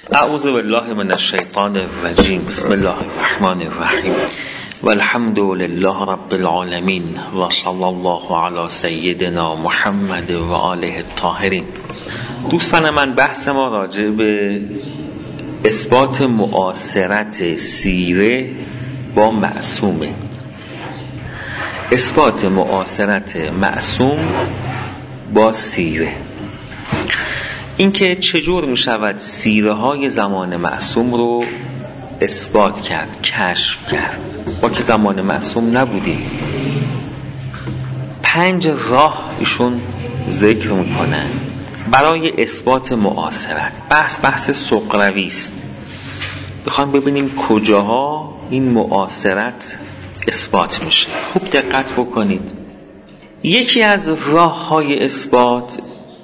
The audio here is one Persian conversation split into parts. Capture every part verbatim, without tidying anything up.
اعوذ بالله من الشیطان الرجیم. بسم الله الرحمن الرحیم والحمد لله رب العالمین و صلی الله علی سیدنا محمد و آله الطاهرین. دوستان من، بحث ما راجع به اثبات معاصرت سیره با معصومه. اثبات معاصرت معصوم با سیره، اینکه چجور می شود سیره های زمان معصوم رو اثبات کرد، کشف کرد. با که زمان معصوم نبودیم. پنج راه ایشون ذکر میکنن برای اثبات معاصرت. بحث بحث سغراوی است. بخوام ببینیم کجاها این معاصرت اثبات میشه. خوب دقت بکنید. یکی از راه های اثبات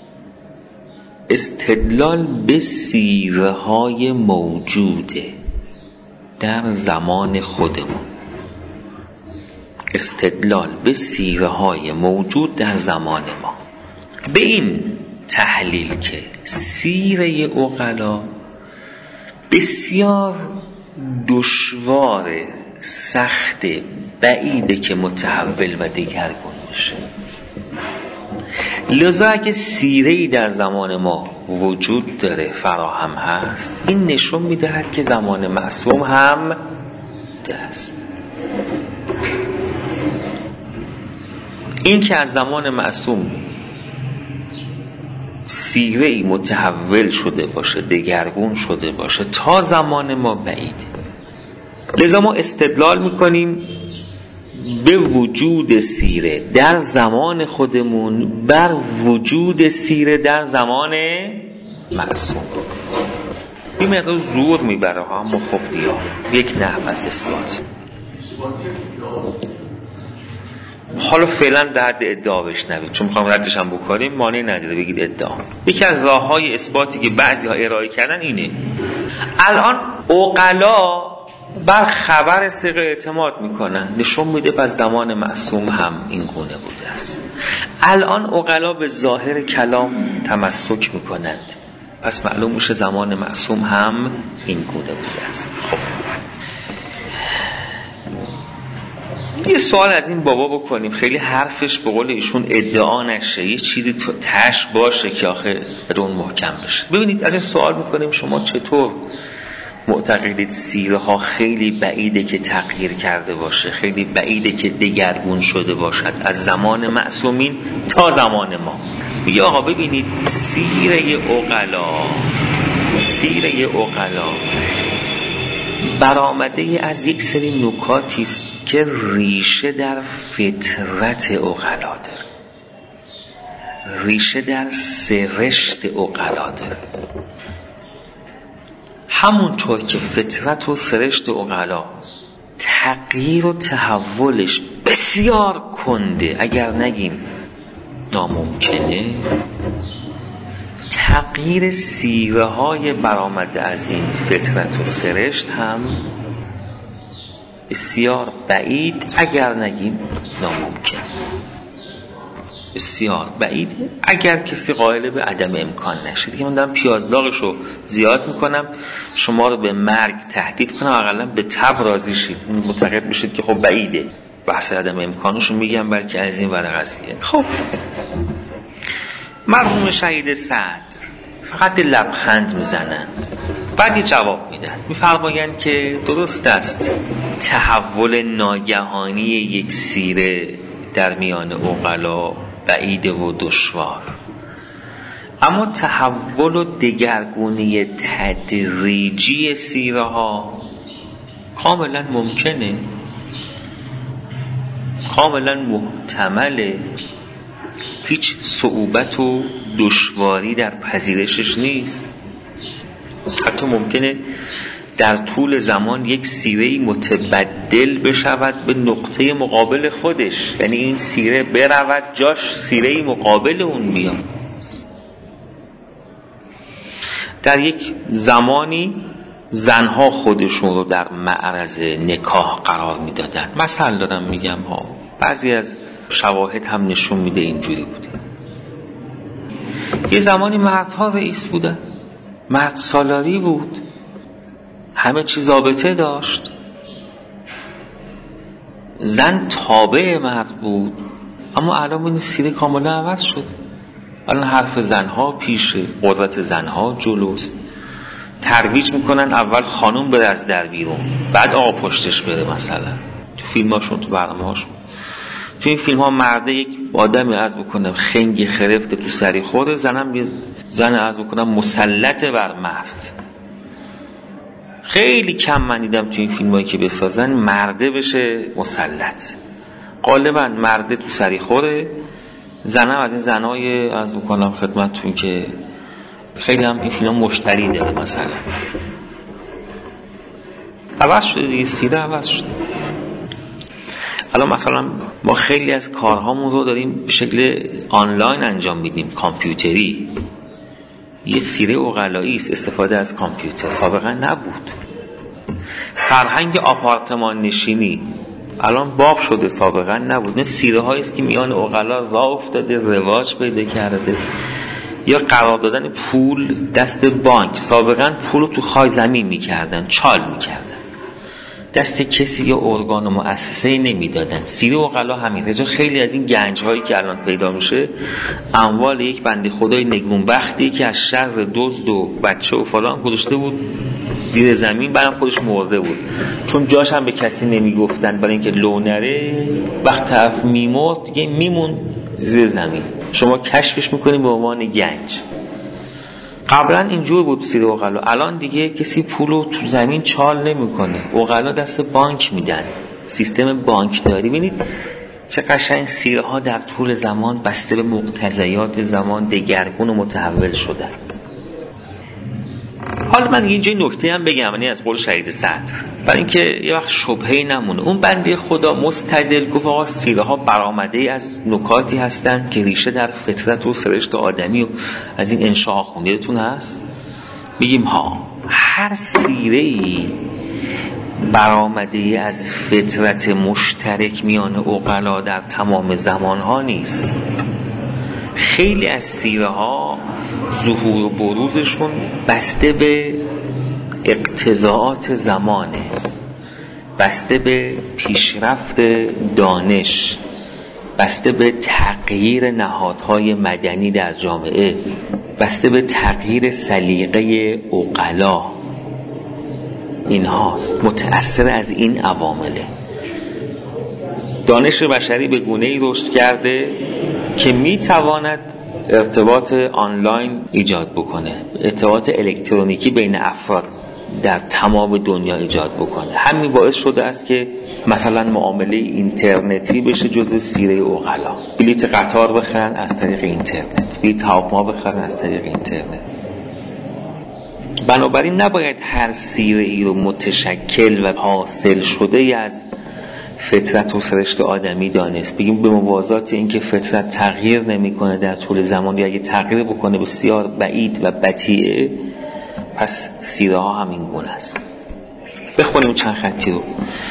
استدلال به سیره های موجوده در زمان خودمون. استدلال به سیره های موجود در زمان ما، به این تحلیل که سیره عقلا بسیار دشوار، سخت، بعیده که متحول و دگرگون بشه. لذا اگه سیره‌ای در زمان ما وجود داره، فراهم هست، این نشون میدهد که زمان معصوم هم دست. این که از زمان معصوم سیره‌ای متحول شده باشه، دگرگون شده باشه تا زمان ما بعیده. لذا ما استدلال میکنیم به وجود سیره در زمان خودمون بر وجود سیره در زمان معصوم. این مقدار زور میبره ها، اما خب دیا یک نحو از اثبات. حالا فعلا درد ادعا بشنوید، چون میخوام ردش هم بکنیم، مانعی نداره بگید ادعا. یکی از راه های اثباتی که بعضی ها ارائه کردن اینه. الان عقلا بر خبر ثقه اعتماد میکنن، نشون میده پس زمان معصوم هم این گونه بوده است. الان عقلا به ظاهر کلام تمسک میکنند، پس معلوم میشه زمان معصوم هم این گونه بوده است. خب یه سوال از این بابا بکنیم، خیلی حرفش به قول ایشون ادعا نشه، یه چیزی تو تش باشه که آخه رون محکم بشه. ببینید از این سوال میکنیم شما چطور معتقدید سیره ها خیلی بعیده که تغییر کرده باشه، خیلی بعیده که دگرگون شده باشد از زمان معصومین تا زمان ما؟ یا آقا ببینید سیره عقلا سیره عقلا برآمده از یک سری نکاتی است که ریشه در فطرت عقلا داره، ریشه در سرشت عقلا داره. همونطور که فطرت و سرشت عقلا تغییر و تحولش بسیار کنده، اگر نگیم ناممکنه، تغییر سیره های برآمده از این فطرت و سرشت هم بسیار بعید، اگر نگیم ناممکن. بسیار بعیده اگر کسی قائل به عدم امکان نشه. دیگه من دارم پیازداغش رو زیاد میکنم، شما رو به مرگ تهدید کنم، اقلا به تب راضی شید، معتقد بشید که خب بعیده. بحث عدم امکانش رو میگم بلکه از این ور قضیه. خب مرحوم شهید صدر فقط لبخند میزنند، بعدی جواب میدن، میفرمایند که درست است تحول ناگهانی یک سیره در میان عقلا بعید و دشوار، اما تحول و دگرگونی تدریجی سیره ها کاملا ممکنه، کاملا محتمله، هیچ صعوبت و دشواری در پذیرشش نیست. حتی ممکنه در طول زمان یک سیره متبدل بشود به نقطه مقابل خودش، یعنی این سیره برود جاش سیره مقابل اون بیاد. در یک زمانی زنها خودشون رو در معرض نکاح قرار میدادن، مثلا دارم میگم ها، بعضی از شواهد هم نشون میده اینجوری بوده. یه زمانی مردها رئیس بودن، مرد سالاری بود، همه چیز ضابطه داشت، زن تابع مرد بود. اما الان این سیره کاملا عوض شد. الان حرف زنها پیشه، قدرت زنها جلوست، ترویج میکنن اول خانم بره از در بیرون، بعد آقا پشتش بره. مثلا تو فیلماشون، تو برنامه‌هاشون، تو این فیلم ها مرده یک آدمی عرض بکنم خنگ خرفته تو سری خوره، زنم یه زن عرض بکنم مسلط بر مرد. خیلی کم من دیدم تو این فیلم هایی که بسازن مرده بشه مسلط. غالبا مرده تو سری خوره، زنم از این زنای عرض بکنم خدمتتون که خیلی هم این فیلم ها مشتری داره. مثلا عوض شده دیگه، سیره عوض شده. الان مثلا ما خیلی از کارهامون رو داریم به شکل آنلاین انجام میدیم، کامپیوتری. یه سیره عقلایی است استفاده از کامپیوتر، سابقا نبود. فرهنگ آپارتمان نشینی الان باب شده، سابقا نبود. نه سیره هایی است که میان عقلا راه افتاده، رواج پیدا کرده. یا قرار دادن پول دست بانک، سابقا پول رو تو خای زمین میکردن، چال میکردن، دست کسی یا ارگان و مؤسسه‌ای نمیدادن. سیره عقلا همین. رجا خیلی از این گنج هایی که الان پیدا میشه اموال یک بنده خدای نگونبختی که از شر دزد و بچه و فلان گذاشته بود زیر زمین، بعدم خودش مرده بود، چون جاش هم به کسی نمیگفتن برای اینکه لو نره. وقت طرف میمرد دیگه میمون زیر زمین، شما کشفش میکنید به عنوان گنج. قبلا اینجور بود سیره عقلا. الان دیگه کسی پولو تو زمین چال نمیکنه، عقلا دست بانک میدن، سیستم بانکداری. ببینید چه قشنگ سیره ها در طول زمان بسته به مقتضیات زمان دگرگون و متحول شدن. حالا من اینجا نکته هم بگم، یعنی از قول شهید صدر، برای اینکه یه وقت شبهه‌ای نمونه. اون بنده خدا مستدل گفت آقا سیره ها برآمده از نکاتی هستن که ریشه در فطرت و سرشت آدمی و از این انشاء خونیتون هست. میگیم ها، هر سیره‌ای برآمده از فطرت مشترک میان عقلا در تمام زمانها نیست. خیلی از سیره ها ظهور و بروزشون بسته به اقتضاعات زمانه، بسته به پیشرفت دانش، بسته به تغییر نهادهای مدنی در جامعه، بسته به تغییر سلیقه عقلا. این هاست، متأثر از این عوامله. دانش بشری به گونه‌ای رشد کرده که میتواند ارتباط آنلاین ایجاد بکنه، ارتباط الکترونیکی بین افراد در تمام دنیا ایجاد بکنه. همین باعث شده است که مثلا معامله اینترنتی بشه جزء سیره عقلا. بلیط قطار بخرن از طریق اینترنت، بلیط هواپیما بخرن از طریق اینترنت. بنابراین نباید هر سیره ای رو متشکل و حاصل شده از فطرت و سرشت آدمی دانست. بگیم به موازات این که فطرت تغییر نمیکنه در طول زمان، یا اگه تغییر بکنه بسیار بعید و بطیئه، پس سیره ها همین گونه است. بخونیم چند خطی رو.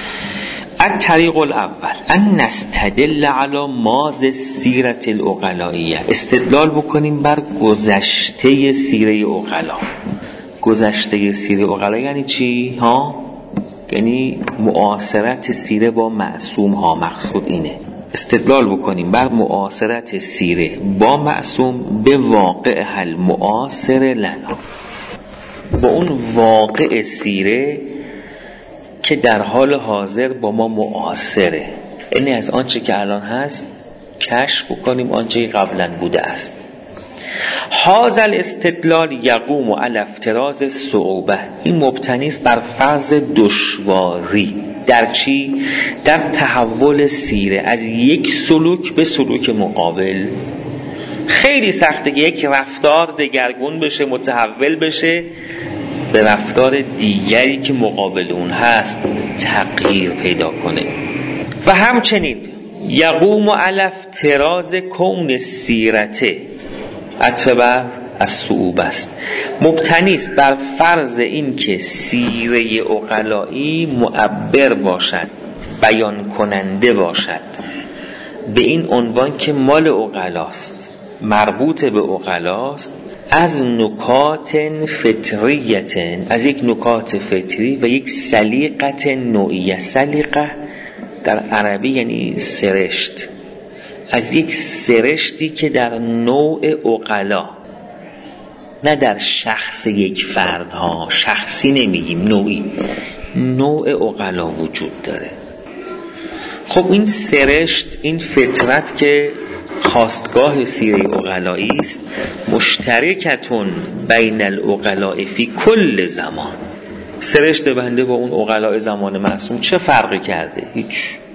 الطریق الاول ان نستدل علی ماضی السیرة العقلائیه، استدلال بکنیم بر گذشته سیره عقلا. گذشته سیره عقلا یعنی چی ها؟ یعنی معاصرت سیره با معصوم ها. مقصود اینه استدلال بکنیم بر معاصرت سیره با معصوم به واقع حل معاصر لنا، با اون واقع سیره که در حال حاضر با ما معاصره. یعنی از آنچه که الان هست کشف بکنیم آنچه قبلا بوده است. هذا الاستدلال یقوم علی افتراض الصعوبه، این مبتنی است بر فرض دشواری. در چی؟ در تحول سیره از یک سلوک به سلوک مقابل. خیلی سخته که یک رفتار دگرگون بشه، متحول بشه به رفتار دیگری که مقابل اون هست، تغییر پیدا کنه. و همچنین یقوم علی افتراض کون سیرته اتبع از صعوبه است، مبتنی است بر فرض این که سیره عقلایی معبر باشد، بیان کننده باشد، به این عنوان که مال عقلاست، مربوط به عقلاست، از نکات فطریت، از یک نکات فطری و یک سلیقت نوعیه. سلیقه در عربی یعنی سرشت، از یک سرشتی که در نوع عقلا، نه در شخص یک فرد ها، شخصی نمیگیم، نوعی، نوع عقلا وجود داره. خب این سرشت، این فطرت که خاستگاه سیره عقلایی است، مشترکتون بین العقلاء فی کل زمان. سرشت بنده با اون عقلاء زمان معصوم چه فرقی کرده؟ هیچ.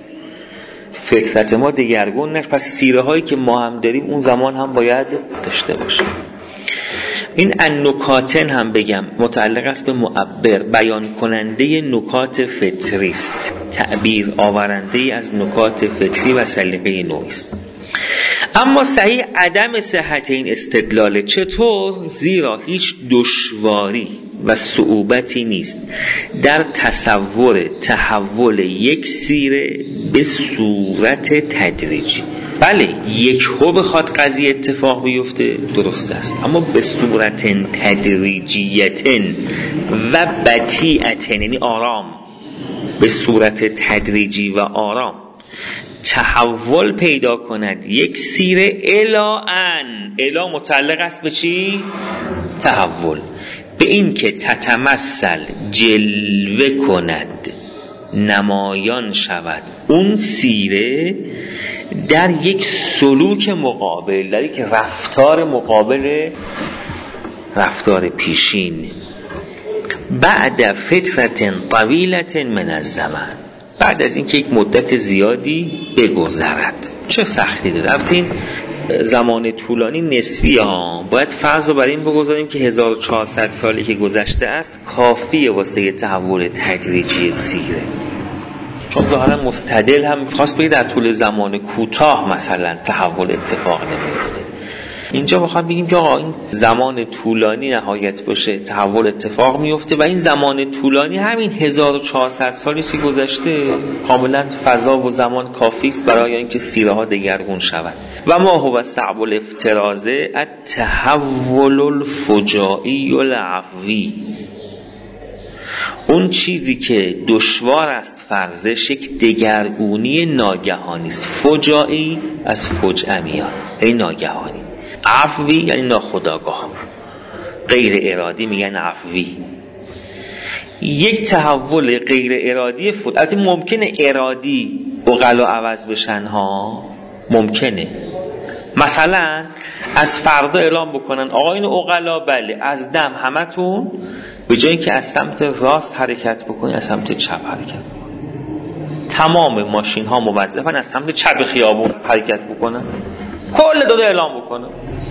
فطرت ما دگرگون نشه، پس سیره هایی که ما هم داریم اون زمان هم باید داشته باشه. این النکاتن هم بگم متعلق است به معبر، بیان کننده نکات فطری است، تعبیر آورنده از نکات فطری و سلیقه نوعی است. اما صحیح عدم صحت این استدلال. چطور؟ زیرا هیچ دشواری و صعوبتی نیست در تصور تحول یک سیره به صورت تدریجی. بله یک هو بخواد قضیه اتفاق بیفته درست است، اما به صورت تدریجیتن و بطیئتن، یعنی آرام، به صورت تدریجی و آرام تحول پیدا کند یک سیره الا ان، الا متعلق است به چی؟ تحول، به این که تتمثل، جلوه کند، نمایان شود اون سیره در یک سلوک مقابل، در یک رفتار مقابل رفتار پیشین، بعد فترة طویلة من الزمان، بعد از اینکه یک مدت زیادی بگذرد. چه سختی داره؟ رفتین زمان طولانی نسبی ها، باید فرض رو بر این بگذاریم که هزار و چهارصد سالی که گذشته است کافیه واسه تحول تدریجی سیره، چون ظاهرا مستدل هم خواست بگید در طول زمان کوتاه مثلا تحول اتفاق نمیفته. اینجا بخوام بگیم که آقا این زمان طولانی نهایت باشه تحول اتفاق میفته، و این زمان طولانی همین هزار و چهارصد سالی که گذشته کاملا فضا و زمان کافی است برای اینکه سیره ها دگرگون شود. و ما هو صعب الافتراض التحول الفجائی العفوی، اون چیزی که دشوار است فرضش یک دگرگونی ناگهانی است. فجائی از فجعه میاد، یعنی ناگهانی. عفوی یعنی ناخودآگاه، غیر ارادی میگن عفوی. یک تحول غیر ارادی فوت، البته ممکنه ارادی عقلا عوض بشن ها، ممکنه مثلا از فردا اعلام بکنن آقایون عقلا بله از دم همتون به جایی که از سمت راست حرکت بکنی از سمت چپ حرکت بکنی، تمام ماشین ها موظفن از سمت چپ خیابون حرکت بکنن، کل داده اعلام بکنن.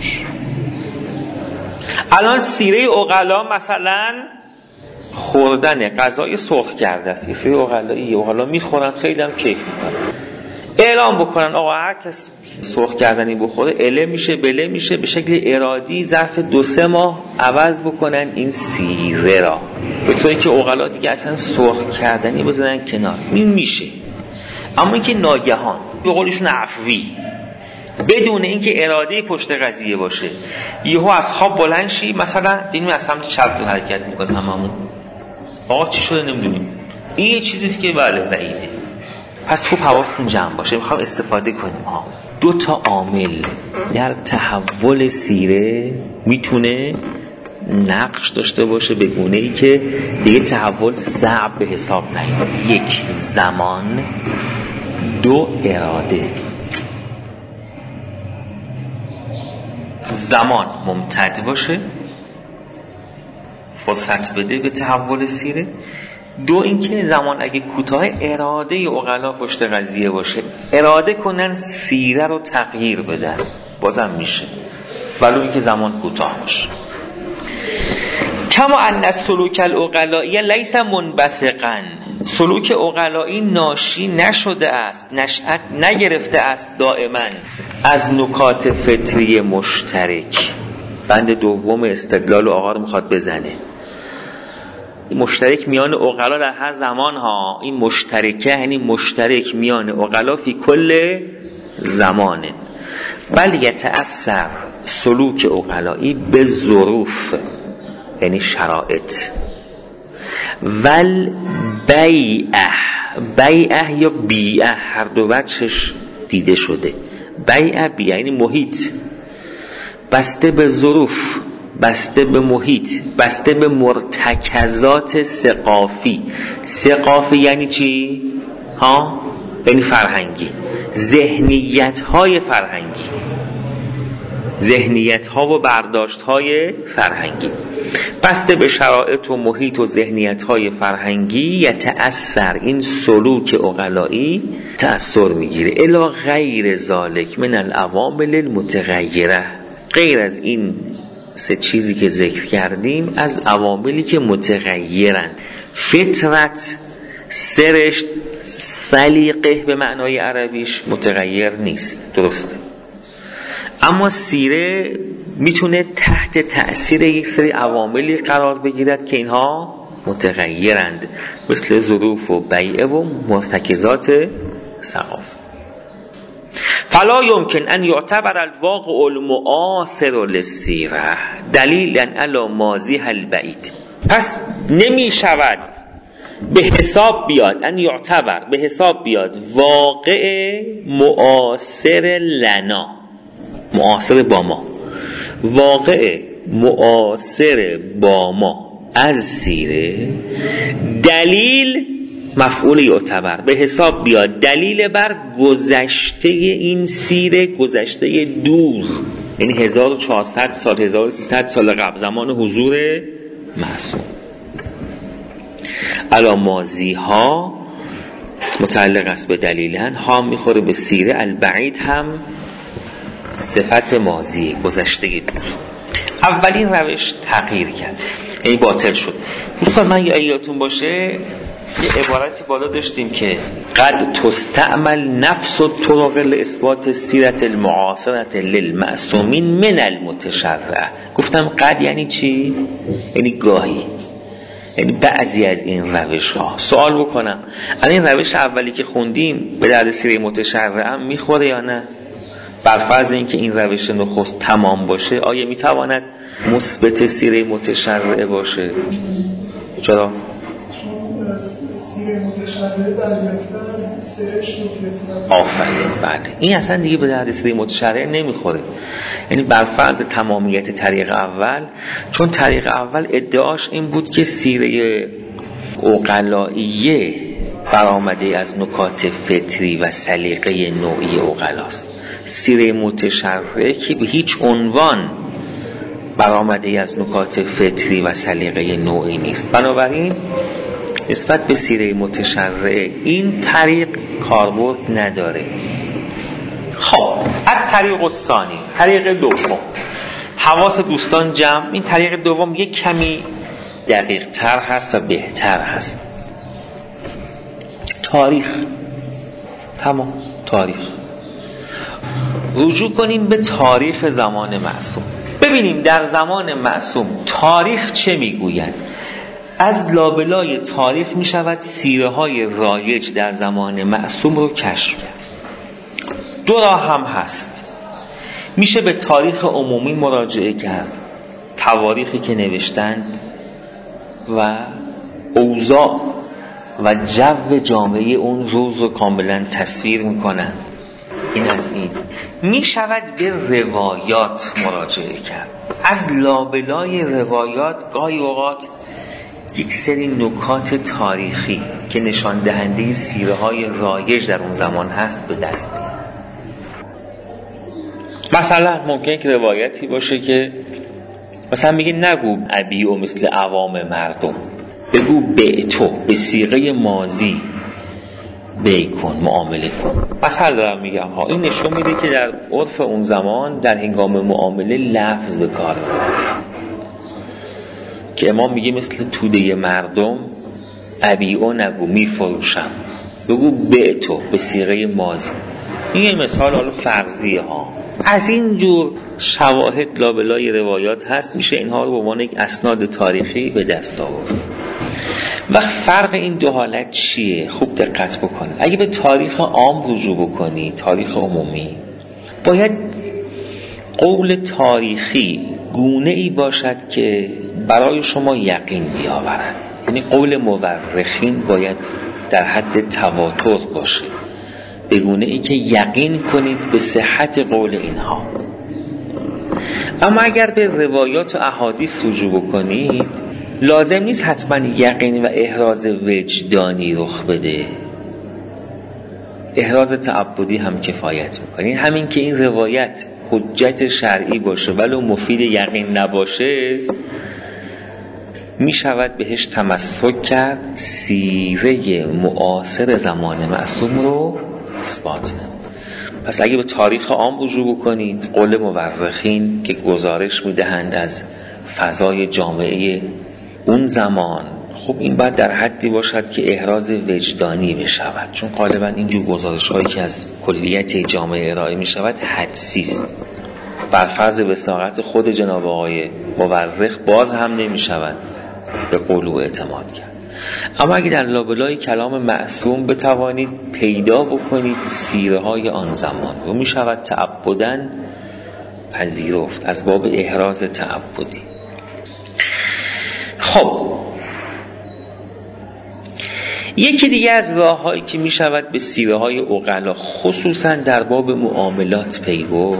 الان سیره عقلا مثلا خوردن غذای سرخ کرده است، یه سری عقلایی عقلا میخورن خیلی هم کیف میکنن، اعلام بکنن آقا هر کس سرخ کردنی بخوره اله میشه بله میشه، به شکل ارادی ظرف دو سه ماه عوض بکنن این سیره را، به طوری که عقلا دیگه اصلا سرخ کردنی بزنن کنار. این میشه، اما اینکه ناگهان به قولشون عفوی بدون اینکه اراده پشت قضیه باشه یهو از خواب بلند شی مثلا ببینیم از سمت چپ حرکت میکنه هممون، آقا چی شده نمیدونیم، این یه چیزیست که بله بعیده. پس خوب حواستون جمع باشه، میخوام استفاده کنیم ها. دو تا عامل در تحول سیره میتونه نقش داشته باشه به گونه ای که دیگه تحول صعب به حساب نیاد. یک زمان، دو اراده. زمان ممتد باشه فرصت بده به تحول سیره، دو اینکه زمان اگه کوتاه اراده عقلا پشت قضیه باشه، اراده کنن سیره رو تغییر بدن بازم میشه، ولو اینکه زمان کوتاه باشه. کما ان السلوک العقلائی لیس منبثقا، سلوک عقلائی ناشی نشده است، نشأت نگرفته است دائما از نکات فطری مشترک. بند دوم استدلال آقا رو میخواد بزنه، مشترک میان عقلا در هر زمان ها، این مشترکه یعنی مشترک میان عقلا فی کل زمانه. بل یتأثر سلوک عقلایی به ظروف یعنی شرایط، ول بیعه بیعه یا بیعه هر دو وجهش دیده شده. بیعه بیعه یعنی محیط، بسته به ظروف، بسته به محیط، بسته به مرتکزات ثقافی. ثقافی یعنی چی؟ ها؟ یعنی فرهنگی، ذهنیت های فرهنگی، ذهنیت ها و برداشت های فرهنگی، بسته به شرایط و محیط و ذهنیت های فرهنگی. یتأثر این سلوک عقلایی تأثیر میگیره الی غیر ذالک من العوامل المتغیره، غیر از این سه چیزی که ذکر کردیم از عواملی که متغیرن. فطرت، سرشت، سلیقه به معنای عربیش متغیر نیست، درسته، اما سیره میتونه تحت تأثیر یک سری عواملی قرار بگیرد که اینها متغیرند، مثل ظروف و بیعه و مرتکزات ثقافت. فلا يمكن ان يعتبر الواقع المعاصر للسیره دلیلا علی ماضیها البعید. پس نمی شود به حساب بیاد، ان یعتبر به حساب بیاد واقع معاصر لنا، معاصر با ما، واقع معاصر با ما از سیره دلیل مفعول یعتبر به حساب بیاد دلیل بر گذشته این سیره، گذشته دور، یعنی هزار و چهارصد سال، هزار و سیصد سال قبل، زمان حضور معصوم. علا ماضی ها متعلق است به دلیلن، ها میخوره به سیره، البعید هم صفت ماضی، گذشته دور. اولین روش تغییر کرد، یعنی باطل شد. دوستان من یه یادتون باشه یه عبارتی بالا داشتیم که قد تستعمل نفس الطرق لاثبات سیرت المعاصرة للمعصومین من المتشرع. گفتم قد یعنی چی؟ یعنی گاهی، یعنی بعضی از این روش ها. سوال بکنم این روش اولی که خوندیم به درد سیره متشرع هم میخوره یا نه؟ بر فرض اینکه این روش نخست تمام باشه آیا میتواند مثبت سیره متشرع باشه؟ چرا؟ آفرین، بله، این اصلا دیگه به درد سیره متشرع نمیخوره. یعنی بر فرض تمامیت طریق اول، چون طریق اول ادعاش این بود که سیره عقلائیه برآمده از نکات فطری و سلیقه نوعی عقلاست. سیره متشرع که به هیچ عنوان برآمده از نکات فطری و سلیقه نوعی نیست. بنابراین نسبت به سیره متشرع این طریق کاربرد نداره. خب الطریق الثانی، طریق دوم، حواس دوستان جمع. این طریق دوم یک کمی دقیق تر هست و بهتر هست. تاریخ، تمام تاریخ، رجوع کنیم به تاریخ زمان معصوم، ببینیم در زمان معصوم تاریخ چه میگوید. از لابلای تاریخ می شود سیره های رایج در زمان معصوم رو کشف کرد. دو راه هم هست، میشه به تاریخ عمومی مراجعه کرد، تواریخی که نوشتند و اوضاع و جو جامعه اون روز رو کاملا تصویر میکنن. این از این. می شود به روایات مراجعه کرد. از لابلای روایات گاهی اوقات یک سری نکات تاریخی که نشان دهنده سیره های رایج در اون زمان هست به دست میاد. مثلا ممکنه که روایتی باشه که مثلا میگه نگو ابیعو مثل عوام مردم، بگو بعتو، به صیغه ماضی بیع کن، معامله کن. مثلا دارم میگم ها، این نشون میده که در عرف اون زمان در هنگام معامله لفظ به کار میبرد که امام میگه مثل توده مردم ابیعو نگو، میفروشم، بگو بعتو، به صیغه ماضی. این یه مثال حالا فرضیه ها. از این جور شواهد لابلای روایات هست، میشه اینها رو به عنوان یک اسناد تاریخی به دست آورد. و فرق این دو حالت چیه؟ خوب دقت بکنید. اگه به تاریخ عام رجوع بکنی، تاریخ عمومی، باید قول تاریخی گونه ای باشد که برای شما یقین بیاورد. یعنی قول مورخین باید در حد تواتر باشه، به گونه ای که یقین کنید به صحت قول اینها. اما اگر به روایات و احادیث رجوع بکنید، لازم نیست حتما یقین و احراز وجدانی رخ بده، احراز تعبدی هم کفایت میکنه. همین که این روایت حجت شرعی باشه ولو مفید یقین نباشه، می شود بهش تمسک کرد، سیره معاصر زمان معصوم رو اثبات نمود. پس اگه به تاریخ عام رجوع بکنید، قول مورخین که گزارش میدهند از فضای جامعه اون زمان، خب این باید در حدی باشد که احراز وجدانی بشود، چون غالبا اینجور گزارش هایی که از کلیت جامعه ارائه می شود حدسی است، بر فرض وثاقت خود جناب آقای مورخ باز هم نمی شود به قول او اعتماد کرد. اما اگه در لابلای کلام معصوم بتوانید پیدا بکنید سیره های آن زمان رو، می شود تعبداً پذیرفت از باب احراز تعبدی. خب یکی دیگه از راه‌هایی که می شود به سیره های عقلا خصوصاً در باب معاملات پی برد،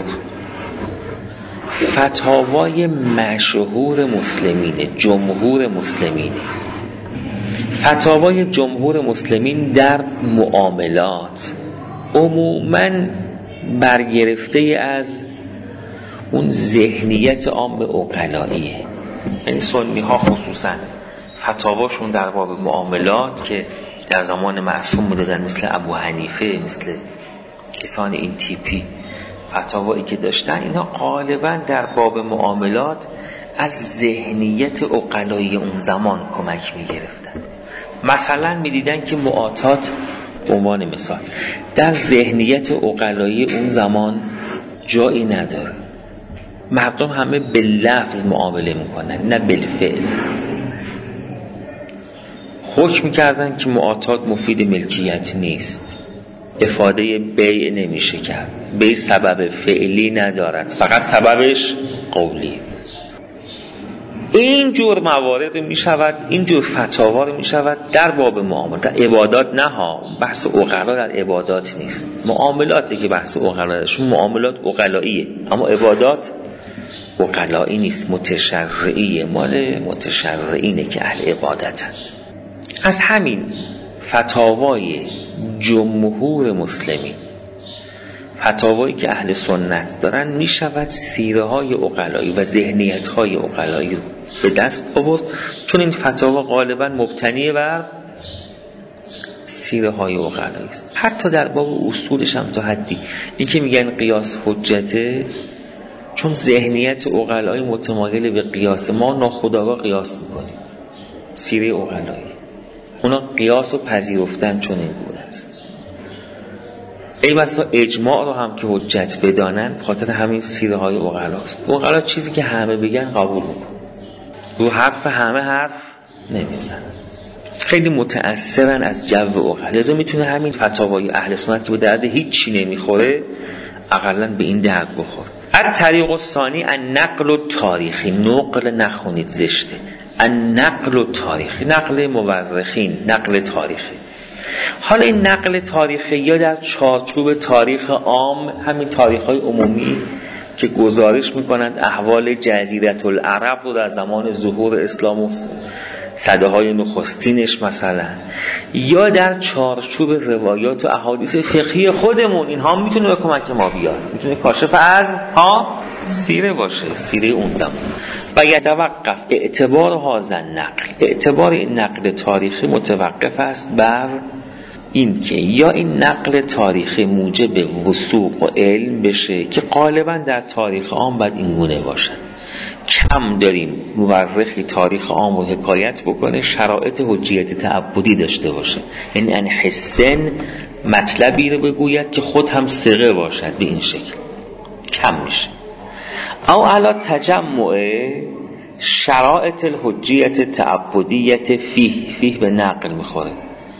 فتاوای مشهور مسلمین، جمهور مسلمین، فتاوای جمهور مسلمین در معاملات عموماً برگرفته از اون ذهنیت عام عقلاییه. یعنی سنی ها خصوصاً فتاواشون در باب معاملات که در زمان معصوم میدادن، مثل ابو حنیفه، مثل کسان این تیپی، فتاوایی که داشتن، اینا غالبا در باب معاملات از ذهنیت عقلایی اون زمان کمک میگرفتن. مثلا میدیدن که معاطات به عنوان مثال در ذهنیت عقلایی اون زمان جایی نداره، مردم همه به لفظ معامله میکنن نه بالفعل. حکم میکردن که معاطات مفید ملکیت نیست، افاده بیع نمیشه کرد، بیع سبب فعلی ندارد، فقط سببش قولی. این جور موارد می شود، این جور فتاوا رو می شود در باب معاملات، در عبادات نه ها، بحث عقلا در عبادات نیست، معاملاتی که بحث عقلایشون معاملات عقلاییه، اما عبادات عقلایی نیست، متشرعیه، مال متشرعینه که اهل عبادتن. از همین فتاوای جمهور مسلمین، فتاوایی که اهل سنت دارن، می شود سیره های عقلایی و ذهنیت های عقلایی رو به دست آورد، چون این فتاوا غالبا مبتنی بر سیره های عقلایی است. حتی در باب اصولش هم تا حدی این که میگن قیاس حجته، چون ذهنیت عقلایی متمایل به قیاس، ما ناخودآگاه قیاس میکنیم، سیره عقلایی اونا قیاس و پذیرفتن چون این بود است. ای بسا اجماع رو هم که حجت بدانن، خاطر همین سیره های عقلاست. عقلا چیزی که همه بگن قبول میکن، رو حرف همه حرف نمیزنن، خیلی متأثرن از جو عقل، لذا میتونه همین فتاوای اهل سنت که به درد هیچی نمیخوره اقلا به این درد بخور. الطریق الثانی النقل التاریخی، نقل نخونید زشته، النقل التاریخی، نقل مورخین، نقل تاریخی. حالا این نقل تاریخی یا در چارچوب تاریخ عام، همین تاریخ‌های عمومی که گزارش می‌کنند احوال جزیره العرب رو در زمان ظهور اسلام و سده‌های نخستینش مثلا، یا در چارچوب روایات و احادیث فقهی خودمون، اینها میتونه به کمک ما بیاد، میتونه کاشف از ها سیره باشه، سیره اون زمان. و یتوقف اعتبار هذا النقل، اعتبار این نقل تاریخی متوقف است بر این که یا این نقل تاریخی موجب وثوق و علم بشه که غالبا در تاریخ عام باید این گونه باشه. کم داریم مورخی تاریخ عام رو حکایت بکنه شرایط حجیت تعبدی داشته باشه، یعنی ان حسن مطلبی رو بگوید که خود هم ثقه باشد، به این شکل کم میشه. او علا تجمع شرایط الحجیت تعبدیت فیه، فیه به نقل میخوره،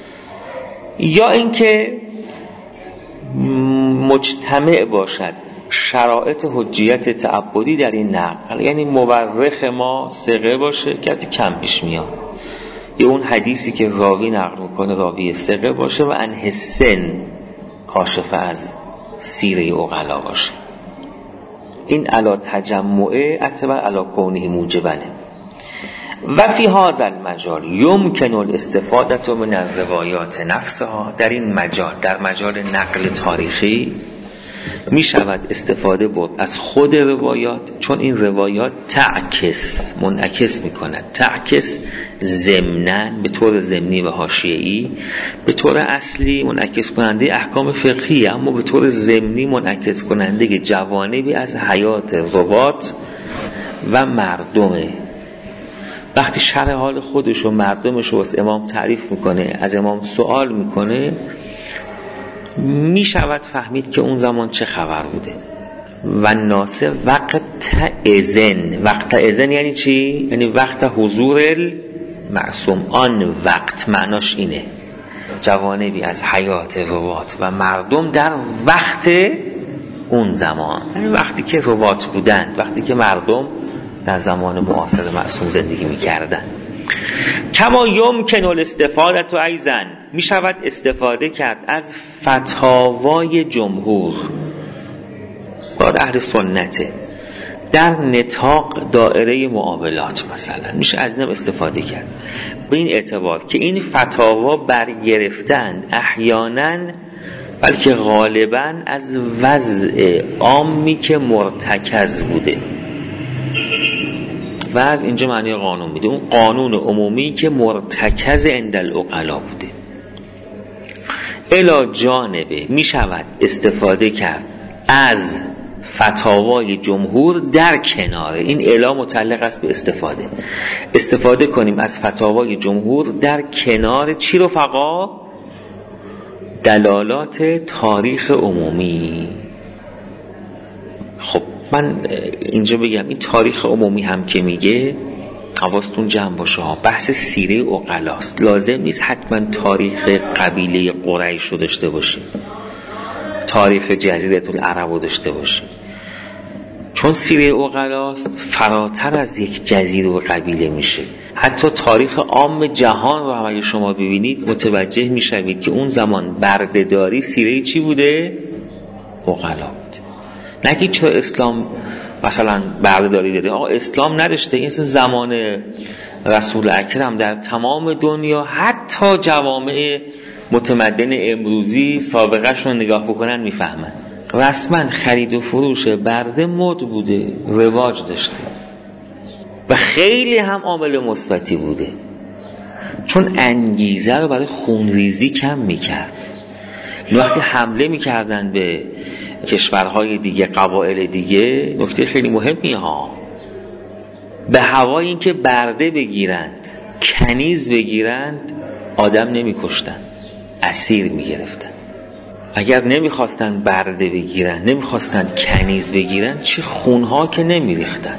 یا اینکه مجتمع باشد شرایط حجیت تعبدی در این نقل، یعنی مورخ ما ثقه باشه که کم پیش میاد، یا اون حدیثی که راوی نقل میکنه راوی ثقه باشه و عن حسن کاشفه از سیره عقلا باشه. این علا تجمعه اعتبر علا کونه موجبنه. و فی هذا المجال یمکن الاستفاده من الروایات نفسها، در این مجال، در مجال نقل تاریخی می شود استفاده برد از خود روایات، چون این روایات تعکس منعکس می کند، تعکس ضمناً به طور ضمنی و حاشیه‌ای، به طور اصلی منعکس کننده احکام فقهی، اما به طور ضمنی منعکس کننده جوانبی از حیات روات و مردمه. وقتی شرح حال خودش و مردمش رو از امام تعریف میکنه، از امام سوال میکنه، می شود فهمید که اون زمان چه خبر بوده. و ناسه وقت اذن، وقت اذن یعنی چی؟ یعنی وقت حضور المعصوم. آن وقت معناش اینه، جوانبی از حیات روات و مردم در وقت اون زمان، یعنی وقتی که روات بودند، وقتی که مردم در زمان معاصر معصوم زندگی می کردن. کما یمکن الاستفاده ایضا، می شود استفاده کرد از فتاوای جمهور، بعد اهل سنته، در نطاق دائره معاملات مثلا میشه از اینم استفاده کرد، به این اعتبار که این فتاوا برگرفتن احیانا بلکه غالبا از وضع عامی که مرتکز بوده. و از اینجا معنی قانون میده، اون قانون عمومی که مرتکز عند العقلا بوده. الی جانبه می شود استفاده کرد از فتاوای جمهور در کناره، این الی متعلق است به استفاده، استفاده کنیم از فتاوای جمهور در کنار چی رفقا؟ دلالات تاریخ عمومی. خب من اینجا بگم این تاریخ عمومی هم که میگه حواستون جمع باشه ها، بحث سیره عقلاست، لازم نیست حتما تاریخ قبیله قریش رو داشته باشه، تاریخ جزیره العرب رو داشته باشه، چون سیره عقلاست فراتر از یک جزیره و قبیله میشه. حتی تاریخ عام جهان رو هم اگه شما ببینید متوجه میشوید که اون زمان بردهداری سیره چی بوده؟ عقلا بود. نگید چرا اسلام مثلا بردهداری داده، آقا اسلام نداشته، این زمان رسول اکرم در تمام دنیا حتی جوامع متمدن امروزی سابقه‌شون رو نگاه بکنن میفهمن رسما خرید و فروش برده مد بوده، رواج داشته و خیلی هم عامل مثبتی بوده، چون انگیزه رو برای خونریزی کم میکرد. وقتی حمله میکردن به کشورهای دیگه، قبایل دیگه، نکته خیلی مهمی ها، به هوای این که برده بگیرند، کنیز بگیرند، آدم نمیکشتن، اسیر میگرفتن. اگر نمیخواستن برده بگیرن، نمیخواستن کنیز بگیرن، چه خونها که نمیریختن،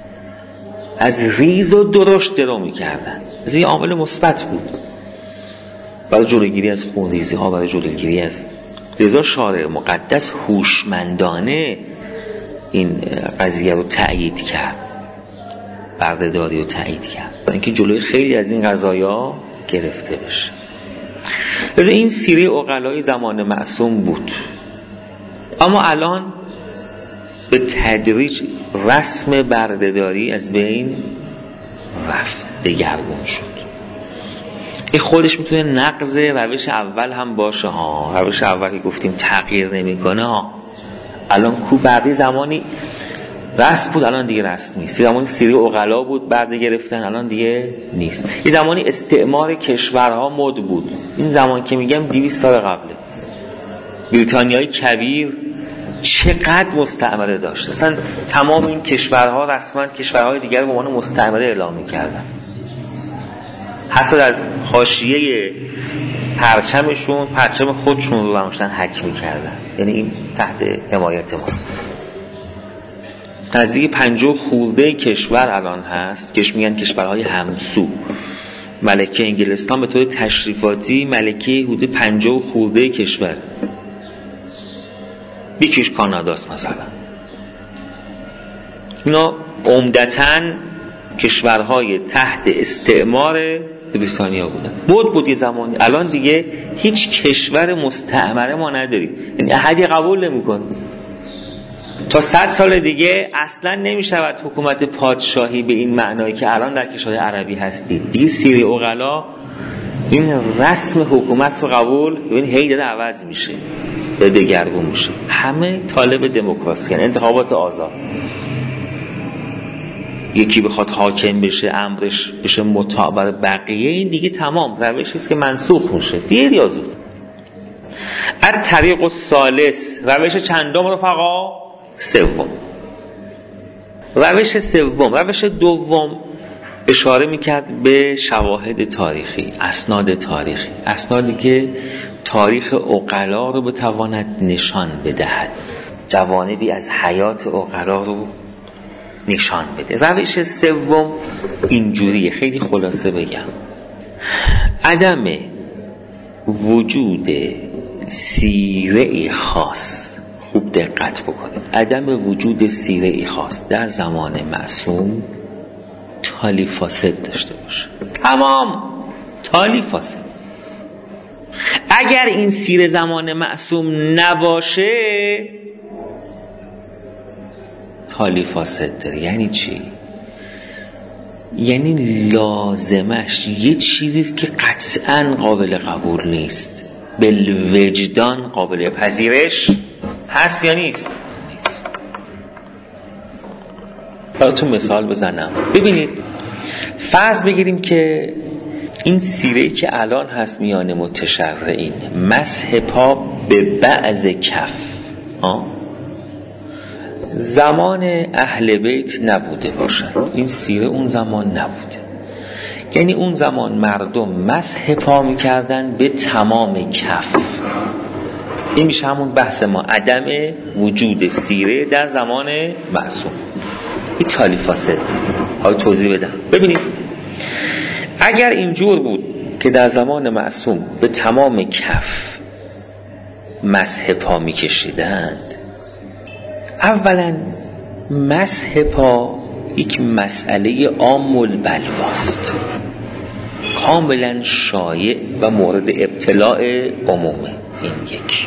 از ریز و درشت درو میکردن. از این عامل مثبت بود برای جلوگیری از خونریزی ها، برای جلوگیری از. لذا شارع مقدس هوشمندانه این قضیه رو تأیید کرد، بردهداری رو تأیید کرد، برای اینکه جلوی خیلی از این قضایا گرفته بشه. لذا این سیره عقلای زمان معصوم بود، اما الان به تدریج رسم بردهداری از بین رفت، دگرگون شد. این خودش میتونه نقض روش اول هم باشه ها، روش اول که گفتیم تغییر نمیکنه ها. الان کو بعدی زمانی رسم بود، الان دیگه رسم نیست. یه زمانی سیره عقلا بود، برده گرفتن، الان دیگه نیست. یه زمانی استعمار کشورها مد بود، این زمان که میگم دویست سال قبله. بریتانیای کبیر چقدر مستعمره داشت، اصلا تمام این کشورها رسما کشورهای دیگر رو به عنوان مستعمره اعلام میکردن، حتی در حاشیه پرچمشون پرچم خودشون رو همشتن حک میکردن. یعنی این تحت حمایت ماست. نزدیک پنجاه خورده کشور الان هست که میگن کشورهای همسو. ملکه انگلستان به طور تشریفاتی ملکه حدود پنجاه خورده کشور، یکیش کاناداست مثلا، اینا عمدتاً کشورهای تحت استعمار بریتانیا بودن. بود بود یه زمانی، الان دیگه هیچ کشور مستعمره ما نداریم، یعنی احدی قبول نمی‌کنه. تا صد سال دیگه اصلا نمیشود حکومت پادشاهی به این معنایی که الان در کشورهای عربی هستید. دیگه سیر عقلا این رسم حکومت رو قبول، ببین هی داره عوض میشه، به دگرگون میشه. همه طالب دموکراسی، انتخابات آزاد. یکی بخواد حاکم بشه، امرش بشه مطاع بر بقیه، این دیگه تمام روشی است که منسوخ میشه دیر یا زود. الطریق الثالث، روش چندم رفقا؟ سوم. روش سوم، روش دوم اشاره میکرد به شواهد تاریخی، اسناد تاریخی، اسنادی که تاریخ عقلا رو بتواند نشان بدهد، جوانبی از حیات عقلا رو نشان بده. روش سوم اینجوریه، خیلی خلاصه بگم، عدم وجود سیره خاص، خوب دقت بکنید، عدم وجود سیره خاص در زمان معصوم تالی فاسد داشته باشه، تمام تالی فاسد. اگر این سیره زمان معصوم نباشه تالی فاسد داره. یعنی چی؟ یعنی لازمش یه چیزیست که قطعاً قابل قبول نیست، بالوجدان قابل پذیرش هست یا نیست؟ نیست. براتون مثال بزنم. ببینید، فرض بگیریم که این سیره‌ای که الان هست میان متشرعین، مسح پا به بعض کف، آه؟ زمان اهل بیت نبوده باشد، این سیره اون زمان نبوده. یعنی اون زمان مردم مسح پا میکردن به تمام کف. این میشه همون بحث ما، عدم وجود سیره در زمان معصوم. این تالی فاسد. حالا توضیح بدم. ببینید، اگر اینجور بود که در زمان معصوم به تمام کف مسح پا میکشیدند، اولا مسح پا یک مسئله عام البلواست، کاملا شایع و مورد ابتلاع عمومه. این یک.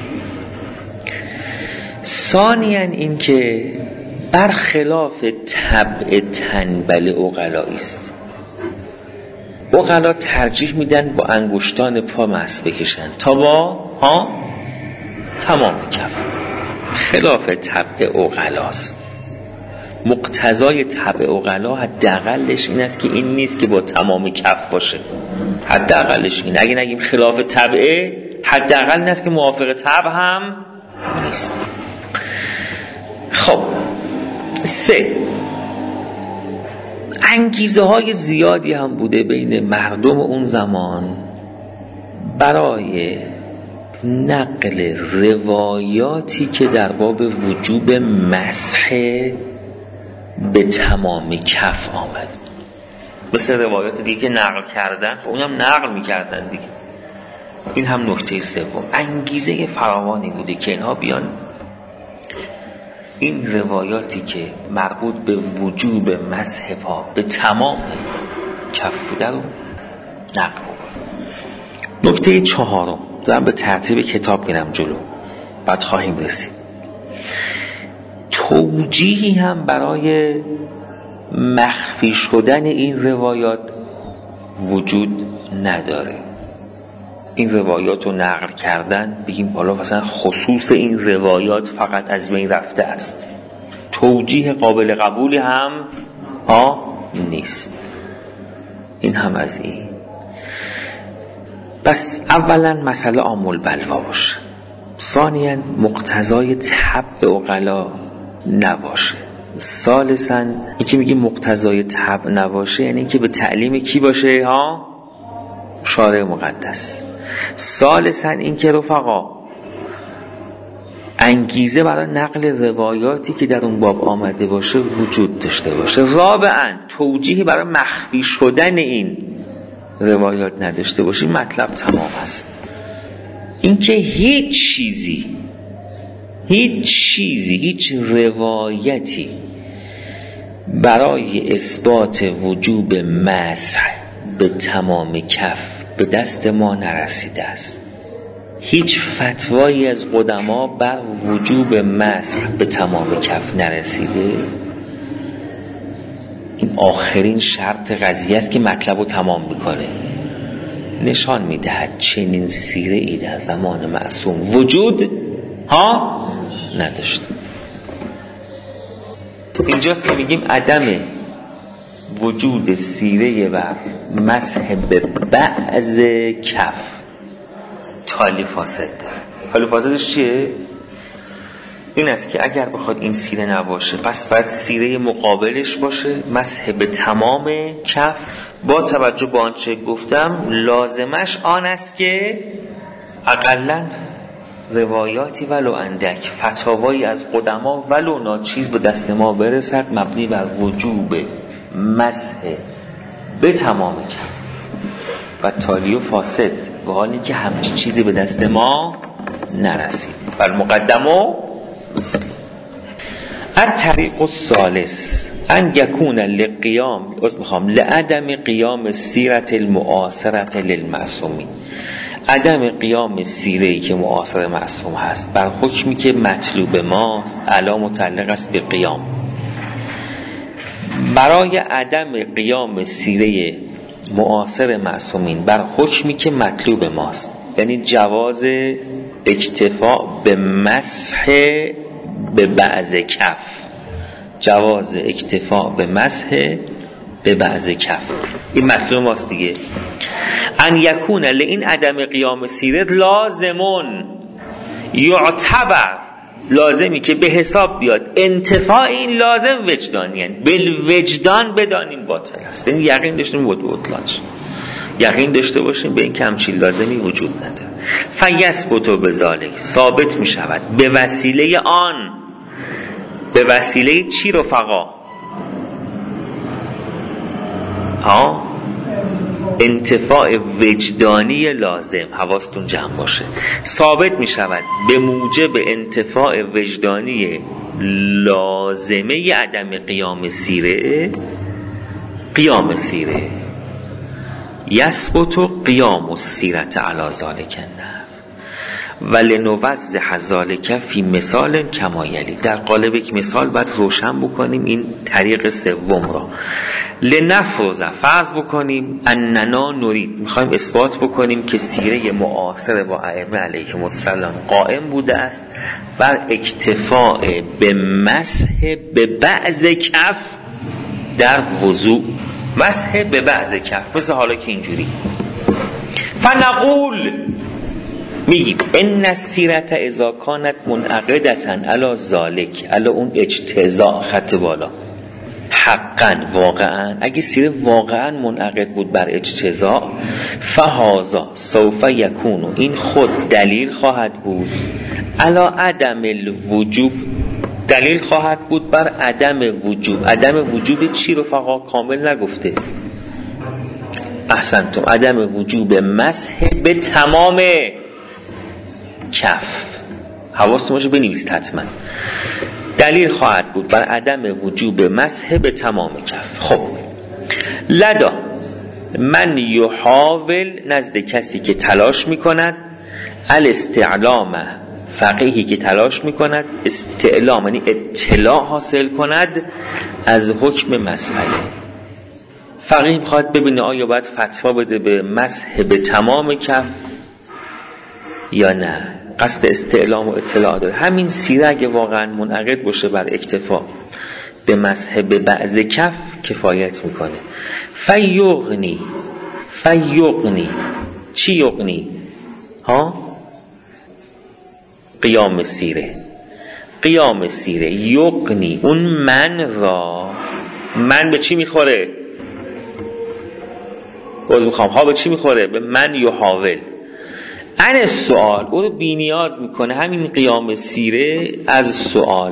ثانیاً این که برخلاف طبع تنبل عقلائی است. عقلا ترجیح میدن با انگشتان پا مسح بکشن تا با ها تمام کف، خلاف طبع عقلاست. مقتضای طبع عقلا حداقلش این است که این نیست که با تمام کف باشه، حداقلش این. اگه نگیم خلاف طبع، حداقل این است که موافق طبع هم نیست. خب، سه، انگیزه های زیادی هم بوده بین مردم اون زمان برای نقل روایاتی که در باب وجوب مسح به تمام کف آمد، مثل روایات دیگه که نقل کردن، خب اونم نقل میکردن دیگه. این هم نکته سوم، انگیزه فراوانی بوده که اینها بیان این روایاتی که مربوط به وجوب مسح پا به تمام کف بوده رو نقل بکنن. نکته چهارم، دارم به ترتیب کتاب میرم جلو، بعد خواهیم رسید. توجیهی هم برای مخفی شدن این روایات وجود نداره. این روایات رو نقل کردن، بگیم بالا مثلا خصوص این روایات فقط از بین رفته است، توجیه قابل قبولی هم ها نیست. این هم از این. پس اولا مسئله عام البلوا باشه، ثانیاً مقتضای طبع عقلا نباشه، ثالثاً اینکه میگه مقتضای طبع نباشه یعنی که به تعلیم کی باشه؟ ها شارع مقدس. ثالثاً اینکه رفقا انگیزه برای نقل روایاتی که در اون باب آمده باشه وجود داشته باشه. رابعاً توجیهی برای مخفی شدن این روایات نداشته باشه. مطلب تمام است. اینکه هیچ چیزی هیچ چیزی هیچ روایتی برای اثبات وجوب مسح به تمام کف به دست ما نرسیده است. هیچ فتوایی از قدما بر وجوب مسح به تمام کف نرسیده. این آخرین شرط قضیه است که مطلب رو تمام میکنه. نشان میدهد چنین سیره ای در زمان معصوم وجود ها نداشت. اینجاست که میگیم عدم وجود سیره و مسح به بعض کف تالی فاسد. تالی فاسدش چیه؟ این است که اگر بخواد این سیره نباشه پس باید سیره مقابلش باشه، مسح به تمام کف. با توجه به آنچه گفتم لازمش آن است که اقلاً روایاتی ولو اندک، فتاوایی از قدما ولو ناچیز به دست ما برسد مبنی بر وجوب مسح به تمام کف و تالی و فاسد، و حالی که همچین چیزی به دست ما نرسید. بل مقدمو مثل الطریق الثالث ان یکون لقیام از میخوام لعدم قیام سیرت المعاصرت للمعصومین، عدم قیام سیره‌ای که معاصر معصوم هست بر حکمی که مطلوب ماست علا متعلق است به قیام. برای عدم قیام سیره معاصر معصومین بر حکمی که مطلوب ماست، یعنی جواز اکتفا به مسح به بعض کف، جواز اکتفا به مسح به بعض کف، این مطلوب ماست دیگه. ان یکون لئین عدم قیام سیره لازمون یعتبر، لازمی که به حساب بیاد انتفاع این لازم وجدانی، یعنی بالوجدان بدانیم باطل است. یعنی یقین داشتیم بود بطلانش، یقین داشته باشیم به این که همچین لازمی وجود نداره. فیثبت بذالک، ثابت می شود به وسیله آن. به وسیله چی رفقا؟ ها انتفاع وجدانی لازم، حواستون جمع باشه. ثابت می شود به موجب انتفاع وجدانی لازمه عدم قیام سیره، قیام سیره یثبت قیام السیرت علی ذلک النحو ولنوضح ذلک فی مثال کما یلی. در قالب یک مثال باید روشن بکنیم این طریق سوم را. لنفرض، فرض بکنیم اننا نرید، میخوایم اثبات بکنیم که سیره معاصر با ائمه علیهم السلام قائم بوده است بر اکتفاء به مسح به بعض کف در وضوء، مسح به بعض کف، مثل حالا که اینجوری. فنقول، میگیم ان السیرت اذا کانت منعقدتا علی ذالک، علی اون اجتزاء خط بالا، حقا واقعا اگه سیره واقعا منعقد بود بر اجتزاء، فهذا سوف یکون، این خود دلیل خواهد بود علی عدم الوجوب، دلیل خواهد بود بر عدم وجوب. عدم وجوب چی رو فقط کامل نگفته؟ احسنتم، عدم وجوب مسح به تمام کف. حواستون باشه بنویسید حتما. دلیل خواهد بود بر عدم وجوب مسح به تمام کف. خب لدا من یحاول، نزد کسی که تلاش میکند، الاستعلام، فقیهی که تلاش میکند استعلام یعنی اطلاع حاصل کند از حکم مسئله. فقیه میخواد ببینه آیا باید فتوا بده به مسح به تمام کف یا نه، قصد استعلام و اطلاع داره. همین سیره اگه واقعا منعقد باشه بر اکتفا به مسح به بعض کف کفایت میکنه. فیغنی، فیغنی چی یغنی؟ ها قیام سیره، قیام سیره یغنی، اون من را، من به چی میخوره؟ باز میخوام ها به چی میخوره؟ به من یحاول. ان سوال، او رو بی نیاز میکنه همین قیام سیره از سوال.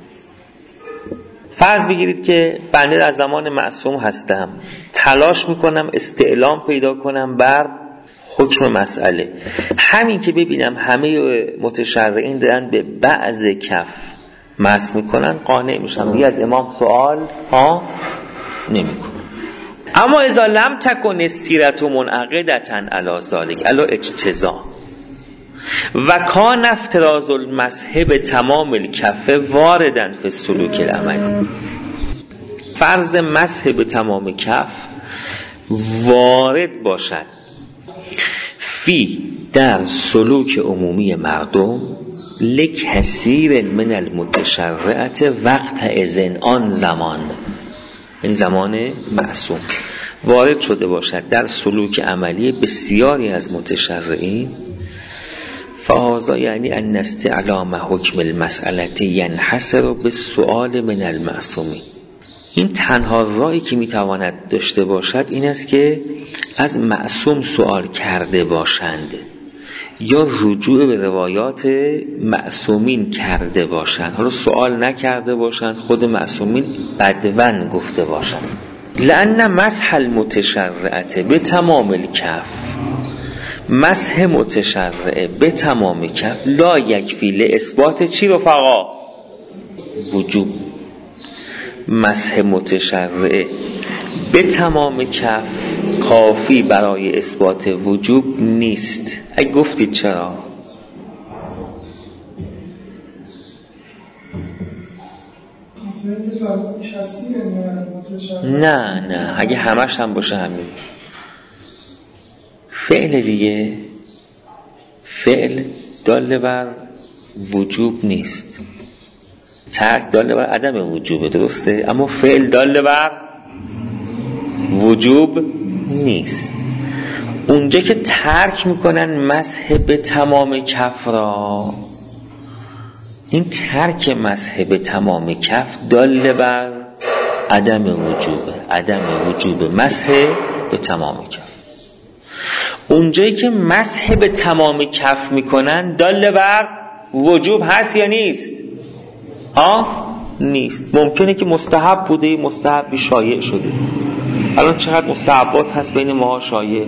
فرض بگیرید که بنده در زمان معصوم هستم، تلاش میکنم استعلام پیدا کنم بر حکم مسئله. همین که ببینم همه متشرعین دارن به بعض کف مس میکنن قانع میشن، دیگه از امام سوال ها نمیکنن. اما اذا لم تکن السیرة منعقدة علی ذلک علی اجتزاء و کان افتراض المسح به تمام الکف واردا فی السلوک العملی، فرض مسح به تمام کف وارد باشد فی در سلوک عمومی مردم لکثیر من المتشرعات وقت اذن، آن زمان، این زمان معصوم وارد شده باشد در سلوک عملی بسیاری از متشرعین، فهذا یعنی ان استعلام حکم المسئله ینحصر بالسؤال من المعصومین. این تنها راهی که میتواند داشته باشد این است که از معصوم سؤال کرده باشند یا رجوع به روایات معصومین کرده باشند، حالا سؤال نکرده باشند، خود معصومین بدون گفته باشند. لأن مسح المتشرعه به تمام الکف، مسح متشرعه به تمام کف لا یکفی لاثبات چی رفقا؟ وجوب. مسح متشرعه به تمام کف کافی برای اثبات وجوب نیست. اگه گفتید چرا؟ نه نه اگه همش هم باشه همین فعل دیگه، فعل دال بر وجوب نیست، ترک دال بر عدم وجوبه، درسته؟ اما فعل دال بر وجوب نیست. اونجا که ترک میکنن مسح به تمام کف را، این ترک مسح به تمام کف دال بر عدم وجوبه، عدم وجوب مسح به تمام کف. اونجایی که مسح به تمام کف میکنن دال بر وجوب هست یا نیست؟ ها؟ نیست. ممکنه که مستحب بوده، مستحبی شایع شده. الان چقدر مستحبات هست بین ما شایع؟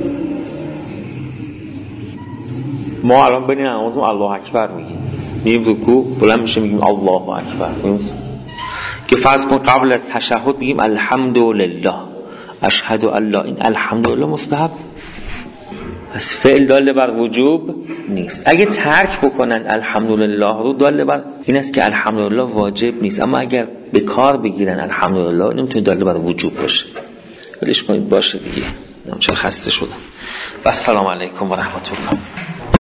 ما الان بین نمازم الله اکبر میگیم، میگیم رکوع بلند میشه میگیم الله اکبر، که فرض کن قبل از تشهد میگیم الحمدلله اشهد ان لا، این الحمدلله مستحب، پس فعل دال بر وجوب نیست. اگه ترک بکنن الحمدلله رو دال بر این است که الحمدلله واجب نیست، اما اگر به کار بگیرن الحمدلله نمیتونه دال بر وجوب باشه. ولش کنید باشه دیگه، من چه خسته شدم. و السلام علیکم و رحمت الله.